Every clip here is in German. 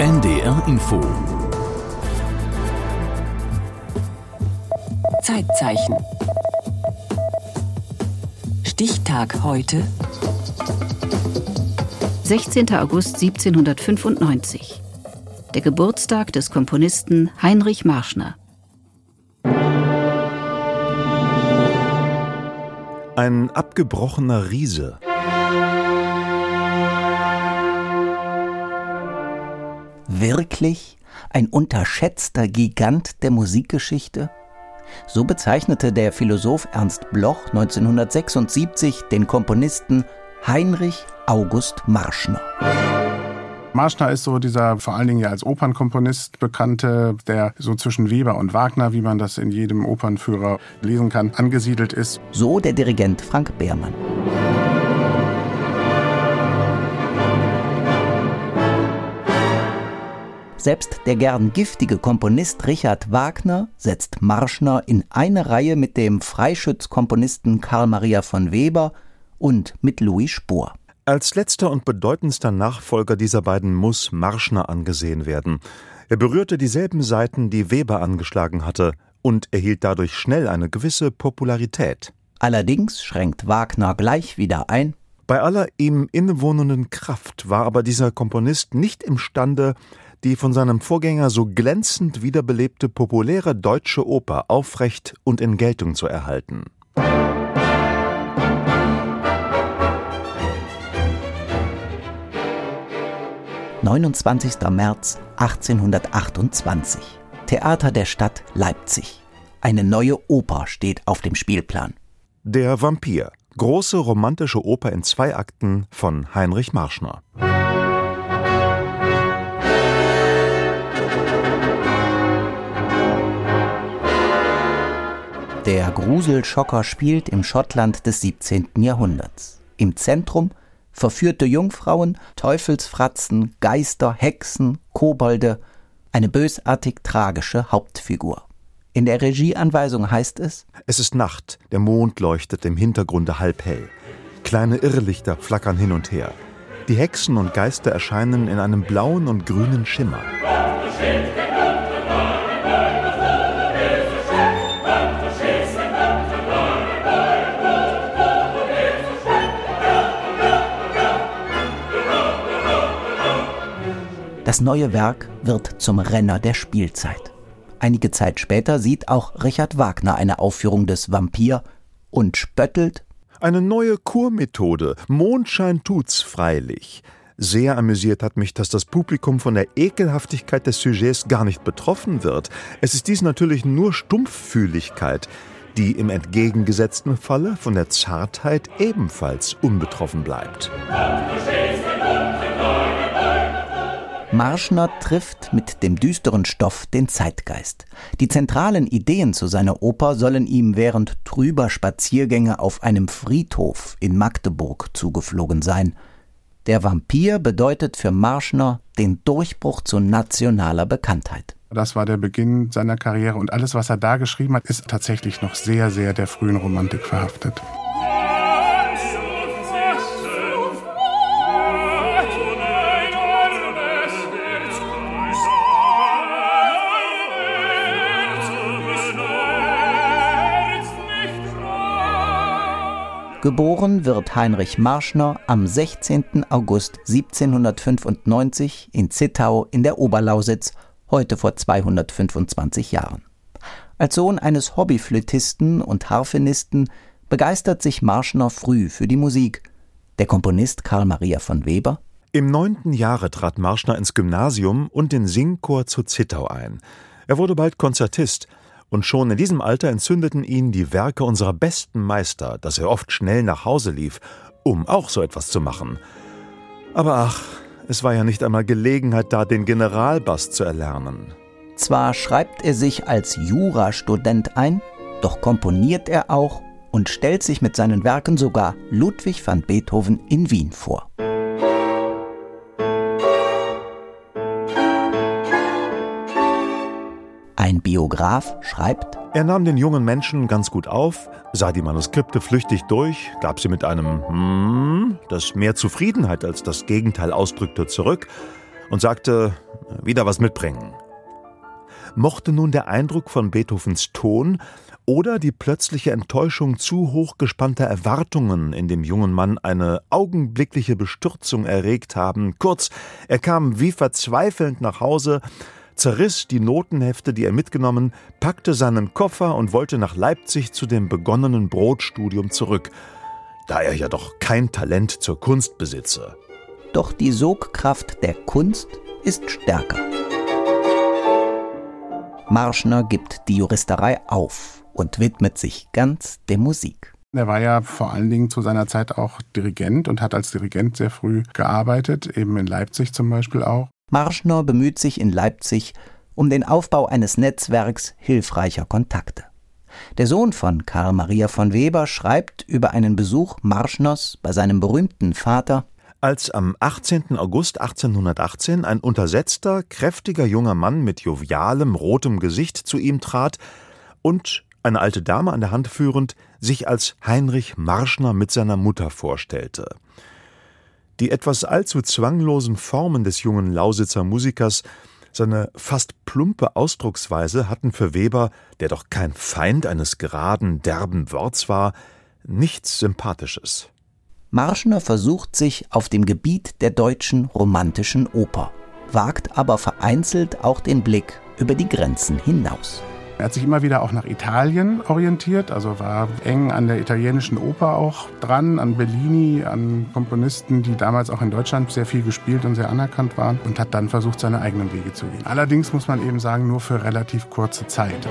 NDR Info. Zeitzeichen. Stichtag heute. 16. August 1795. Der Geburtstag des Komponisten Heinrich Marschner. Ein abgebrochener Riese. Wirklich ein unterschätzter Gigant der Musikgeschichte? So bezeichnete der Philosoph Ernst Bloch 1976 den Komponisten Heinrich August Marschner. Marschner ist so dieser vor allen Dingen ja als Opernkomponist bekannte, der so zwischen Weber und Wagner, wie man das in jedem Opernführer lesen kann, angesiedelt ist. So der Dirigent Frank Behrmann. Selbst der gern giftige Komponist Richard Wagner setzt Marschner in eine Reihe mit dem Freischütz-Komponisten Carl Maria von Weber und mit Louis Spohr. Als letzter und bedeutendster Nachfolger dieser beiden muss Marschner angesehen werden. Er berührte dieselben Saiten, die Weber angeschlagen hatte, und erhielt dadurch schnell eine gewisse Popularität. Allerdings schränkt Wagner gleich wieder ein. Bei aller ihm innewohnenden Kraft war aber dieser Komponist nicht imstande, die von seinem Vorgänger so glänzend wiederbelebte populäre deutsche Oper aufrecht und in Geltung zu erhalten. »29. März 1828. Theater der Stadt Leipzig. Eine neue Oper steht auf dem Spielplan. Der Vampir. Große romantische Oper in 2 Akten von Heinrich Marschner. Der Gruselschocker spielt im Schottland des 17. Jahrhunderts. Im Zentrum verführte Jungfrauen, Teufelsfratzen, Geister, Hexen, Kobolde, eine bösartig tragische Hauptfigur. In der Regieanweisung heißt es: Es ist Nacht, der Mond leuchtet im Hintergrunde halb hell. Kleine Irrlichter flackern hin und her. Die Hexen und Geister erscheinen in einem blauen und grünen Schimmer. Das neue Werk wird zum Renner der Spielzeit. Einige Zeit später sieht auch Richard Wagner eine Aufführung des Vampir und spöttelt: Eine neue Kurmethode. Mondschein tut's freilich. Sehr amüsiert hat mich, dass das Publikum von der Ekelhaftigkeit des Sujets gar nicht betroffen wird. Es ist dies natürlich nur Stumpffühligkeit, die im entgegengesetzten Falle von der Zartheit ebenfalls unbetroffen bleibt. Marschner trifft mit dem düsteren Stoff den Zeitgeist. Die zentralen Ideen zu seiner Oper sollen ihm während trüber Spaziergänge auf einem Friedhof in Magdeburg zugeflogen sein. Der Vampir bedeutet für Marschner den Durchbruch zu nationaler Bekanntheit. Das war der Beginn seiner Karriere und alles, was er da geschrieben hat, ist tatsächlich noch sehr, sehr der frühen Romantik verhaftet. Geboren wird Heinrich Marschner am 16. August 1795 in Zittau in der Oberlausitz, heute vor 225 Jahren. Als Sohn eines Hobbyflötisten und Harfenisten begeistert sich Marschner früh für die Musik. Der Komponist Carl Maria von Weber: Im 9. Jahre trat Marschner ins Gymnasium und den Singchor zu Zittau ein. Er wurde bald Konzertist. Und schon in diesem Alter entzündeten ihn die Werke unserer besten Meister, dass er oft schnell nach Hause lief, um auch so etwas zu machen. Aber ach, es war ja nicht einmal Gelegenheit da, den Generalbass zu erlernen. Zwar schreibt er sich als Jurastudent ein, doch komponiert er auch und stellt sich mit seinen Werken sogar Ludwig van Beethoven in Wien vor. Ein Biograf schreibt: Er nahm den jungen Menschen ganz gut auf, sah die Manuskripte flüchtig durch, gab sie mit einem das mehr Zufriedenheit als das Gegenteil ausdrückte zurück und sagte, wieder was mitbringen. Mochte nun der Eindruck von Beethovens Ton oder die plötzliche Enttäuschung zu hoch gespannter Erwartungen in dem jungen Mann eine augenblickliche Bestürzung erregt haben. Kurz, er kam wie verzweifelnd nach Hause, zerriss die Notenhefte, die er mitgenommen, packte seinen Koffer und wollte nach Leipzig zu dem begonnenen Brotstudium zurück, da er ja doch kein Talent zur Kunst besitze. Doch die Sogkraft der Kunst ist stärker. Marschner gibt die Juristerei auf und widmet sich ganz der Musik. Er war ja vor allen Dingen zu seiner Zeit auch Dirigent und hat als Dirigent sehr früh gearbeitet, eben in Leipzig zum Beispiel auch. Marschner bemüht sich in Leipzig um den Aufbau eines Netzwerks hilfreicher Kontakte. Der Sohn von Karl Maria von Weber schreibt über einen Besuch Marschners bei seinem berühmten Vater: Als am 18. August 1818 ein untersetzter, kräftiger junger Mann mit jovialem, rotem Gesicht zu ihm trat und, eine alte Dame an der Hand führend, sich als Heinrich Marschner mit seiner Mutter vorstellte. Die etwas allzu zwanglosen Formen des jungen Lausitzer Musikers, seine fast plumpe Ausdrucksweise hatten für Weber, der doch kein Feind eines geraden, derben Worts war, nichts Sympathisches. Marschner versucht sich auf dem Gebiet der deutschen romantischen Oper, wagt aber vereinzelt auch den Blick über die Grenzen hinaus. Er hat sich immer wieder auch nach Italien orientiert, also war eng an der italienischen Oper auch dran, an Bellini, an Komponisten, die damals auch in Deutschland sehr viel gespielt und sehr anerkannt waren, und hat dann versucht, seine eigenen Wege zu gehen. Allerdings muss man eben sagen, nur für relativ kurze Zeit.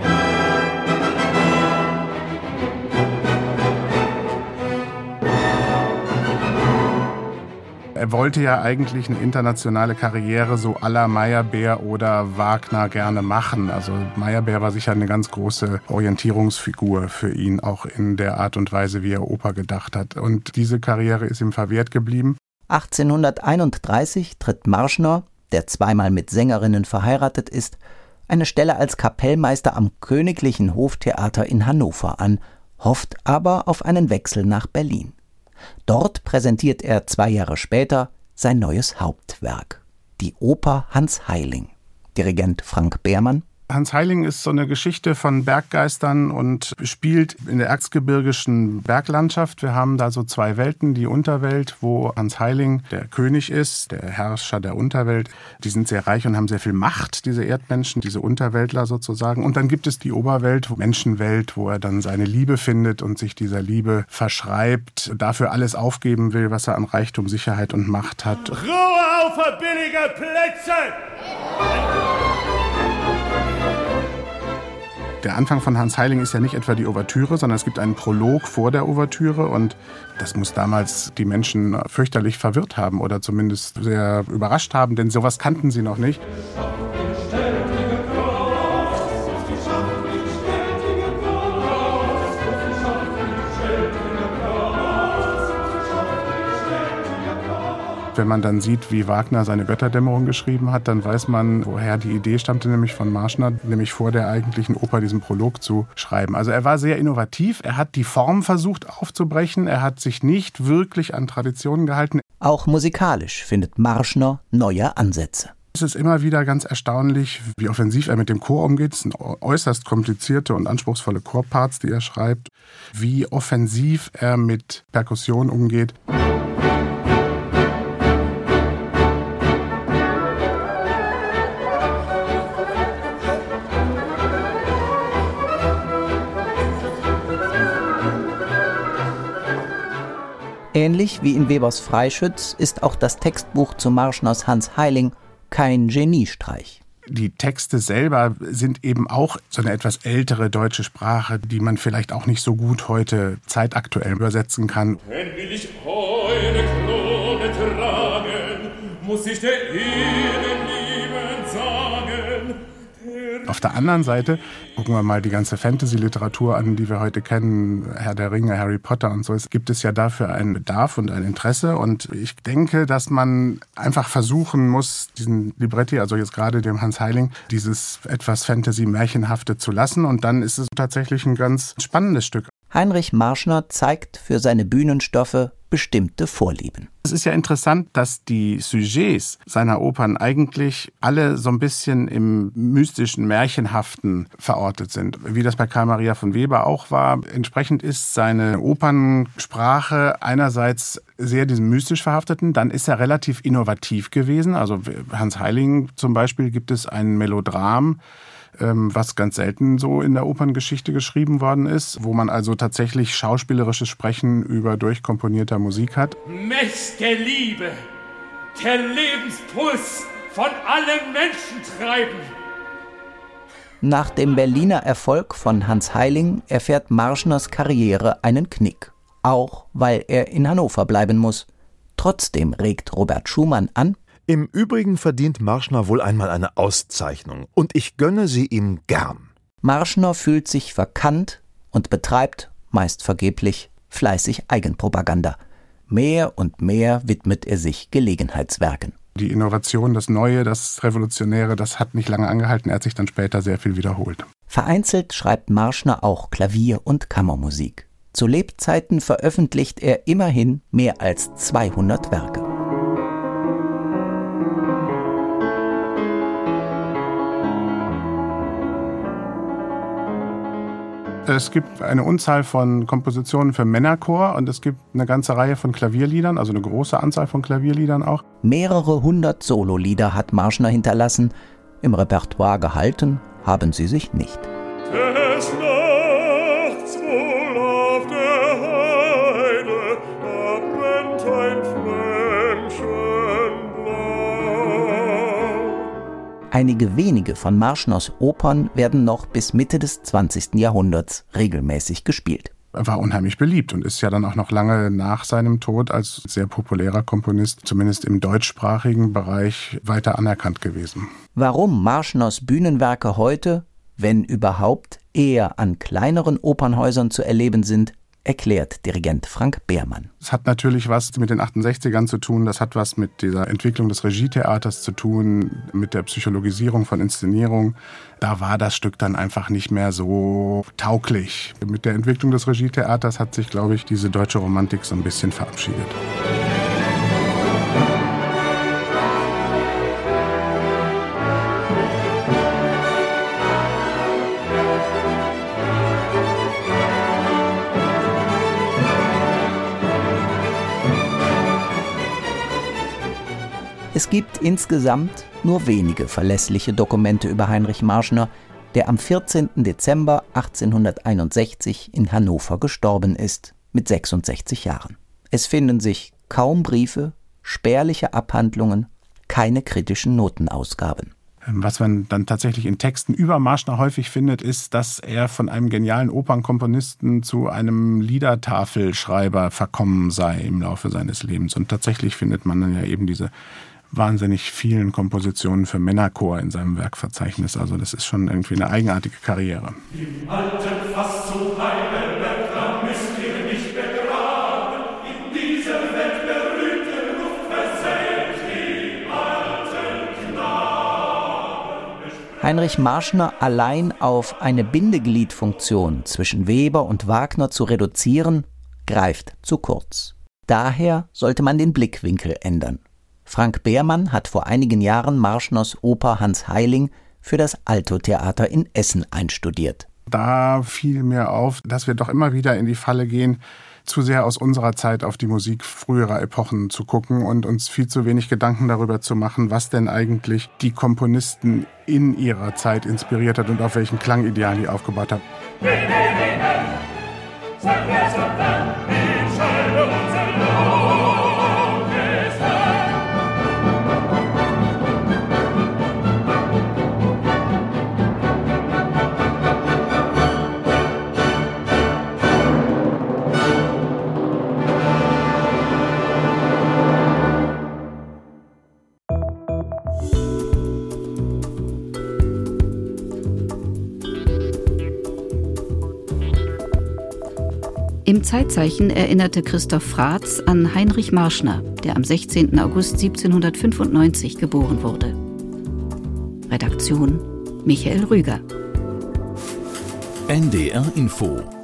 Er wollte ja eigentlich eine internationale Karriere so à la Meyerbeer oder Wagner gerne machen. Also Meyerbeer war sicher eine ganz große Orientierungsfigur für ihn, auch in der Art und Weise, wie er Oper gedacht hat. Und diese Karriere ist ihm verwehrt geblieben. 1831 tritt Marschner, der zweimal mit Sängerinnen verheiratet ist, eine Stelle als Kapellmeister am Königlichen Hoftheater in Hannover an, hofft aber auf einen Wechsel nach Berlin. Dort präsentiert er 2 Jahre später sein neues Hauptwerk, die Oper Hans Heiling. Dirigent Frank Behrmann: Hans Heiling ist so eine Geschichte von Berggeistern und spielt in der erzgebirgischen Berglandschaft. Wir haben da so 2 Welten, die Unterwelt, wo Hans Heiling der König ist, der Herrscher der Unterwelt. Die sind sehr reich und haben sehr viel Macht, diese Erdmenschen, diese Unterweltler sozusagen. Und dann gibt es die Oberwelt, Menschenwelt, wo er dann seine Liebe findet und sich dieser Liebe verschreibt, dafür alles aufgeben will, was er an Reichtum, Sicherheit und Macht hat. Ruhe auf billige Plätze! Der Anfang von Hans Heiling ist ja nicht etwa die Ouvertüre, sondern es gibt einen Prolog vor der Ouvertüre, und das muss damals die Menschen fürchterlich verwirrt haben oder zumindest sehr überrascht haben, denn sowas kannten sie noch nicht. Wenn man dann sieht, wie Wagner seine Götterdämmerung geschrieben hat, dann weiß man, woher die Idee stammte, nämlich von Marschner, nämlich vor der eigentlichen Oper diesen Prolog zu schreiben. Also er war sehr innovativ, er hat die Form versucht aufzubrechen, er hat sich nicht wirklich an Traditionen gehalten. Auch musikalisch findet Marschner neue Ansätze. Es ist immer wieder ganz erstaunlich, wie offensiv er mit dem Chor umgeht. Es sind äußerst komplizierte und anspruchsvolle Chorparts, die er schreibt. Wie offensiv er mit Perkussion umgeht. Ähnlich wie in Webers Freischütz ist auch das Textbuch zu Marschners Hans Heiling kein Geniestreich. Die Texte selber sind eben auch so eine etwas ältere deutsche Sprache, die man vielleicht auch nicht so gut heute zeitaktuell übersetzen kann. Wenn will ich eine Krone tragen, muss ich der Erde lieben sagen. Auf der anderen Seite gucken wir mal die ganze Fantasy-Literatur an, die wir heute kennen, Herr der Ringe, Harry Potter und so. Es gibt es ja dafür einen Bedarf und ein Interesse, und ich denke, dass man einfach versuchen muss, diesen Libretti, also jetzt gerade dem Hans Heiling, dieses etwas Fantasy-Märchenhafte zu lassen, und dann ist es tatsächlich ein ganz spannendes Stück. Heinrich Marschner zeigt für seine Bühnenstoffe bestimmte Vorlieben. Es ist ja interessant, dass die Sujets seiner Opern eigentlich alle so ein bisschen im mystischen, märchenhaften verortet sind. Wie das bei Karl Maria von Weber auch war. Entsprechend ist seine Opernsprache einerseits sehr diesem mystisch verhafteten, dann ist er relativ innovativ gewesen. Also Hans Heiling zum Beispiel gibt es ein Melodram, was ganz selten so in der Operngeschichte geschrieben worden ist, wo man also tatsächlich schauspielerisches Sprechen über durchkomponierter Musik hat. Mächtige Liebe, der Lebenspuls von allen Menschen treiben. Nach dem Berliner Erfolg von Hans Heiling erfährt Marschners Karriere einen Knick, auch weil er in Hannover bleiben muss. Trotzdem regt Robert Schumann an: Im Übrigen verdient Marschner wohl einmal eine Auszeichnung, und ich gönne sie ihm gern. Marschner fühlt sich verkannt und betreibt, meist vergeblich, fleißig Eigenpropaganda. Mehr und mehr widmet er sich Gelegenheitswerken. Die Innovation, das Neue, das Revolutionäre, das hat nicht lange angehalten. Er hat sich dann später sehr viel wiederholt. Vereinzelt schreibt Marschner auch Klavier- und Kammermusik. Zu Lebzeiten veröffentlicht er immerhin mehr als 200 Werke. Es gibt eine Unzahl von Kompositionen für Männerchor und es gibt eine ganze Reihe von Klavierliedern, also eine große Anzahl von Klavierliedern auch. Mehrere hundert Sololieder hat Marschner hinterlassen. Im Repertoire gehalten haben sie sich nicht. Des Nachts wohl auf der Heide, da brennt ein Flämmchen blau. Einige wenige von Marschners Opern werden noch bis Mitte des 20. Jahrhunderts regelmäßig gespielt. Er war unheimlich beliebt und ist ja dann auch noch lange nach seinem Tod als sehr populärer Komponist, zumindest im deutschsprachigen Bereich, weiter anerkannt gewesen. Warum Marschners Bühnenwerke heute, wenn überhaupt, eher an kleineren Opernhäusern zu erleben sind, erklärt Dirigent Frank Behrmann. Es hat natürlich was mit den 68ern zu tun, das hat was mit dieser Entwicklung des Regietheaters zu tun, mit der Psychologisierung von Inszenierung. Da war das Stück dann einfach nicht mehr so tauglich. Mit der Entwicklung des Regietheaters hat sich, glaube ich, diese deutsche Romantik so ein bisschen verabschiedet. Es gibt insgesamt nur wenige verlässliche Dokumente über Heinrich Marschner, der am 14. Dezember 1861 in Hannover gestorben ist, mit 66 Jahren. Es finden sich kaum Briefe, spärliche Abhandlungen, keine kritischen Notenausgaben. Was man dann tatsächlich in Texten über Marschner häufig findet, ist, dass er von einem genialen Opernkomponisten zu einem Liedertafelschreiber verkommen sei im Laufe seines Lebens. Und tatsächlich findet man dann ja eben diese wahnsinnig vielen Kompositionen für Männerchor in seinem Werkverzeichnis. Also das ist schon irgendwie eine eigenartige Karriere. Im alten Fass zu Heidelberg, da müsst ihr nicht begraben, in dieser weltberühmten Luft versenkt die alten Knaben. Heinrich Marschner allein auf eine Bindegliedfunktion zwischen Weber und Wagner zu reduzieren, greift zu kurz. Daher sollte man den Blickwinkel ändern. Frank Behrmann hat vor einigen Jahren Marschners Oper Hans Heiling für das Alto-Theater in Essen einstudiert. Da fiel mir auf, dass wir doch immer wieder in die Falle gehen, zu sehr aus unserer Zeit auf die Musik früherer Epochen zu gucken und uns viel zu wenig Gedanken darüber zu machen, was denn eigentlich die Komponisten in ihrer Zeit inspiriert hat und auf welchen Klangidealen die aufgebaut haben. Im Zeitzeichen erinnerte Christoph Fraatz an Heinrich Marschner, der am 16. August 1795 geboren wurde. Redaktion Michael Rüger. NDR Info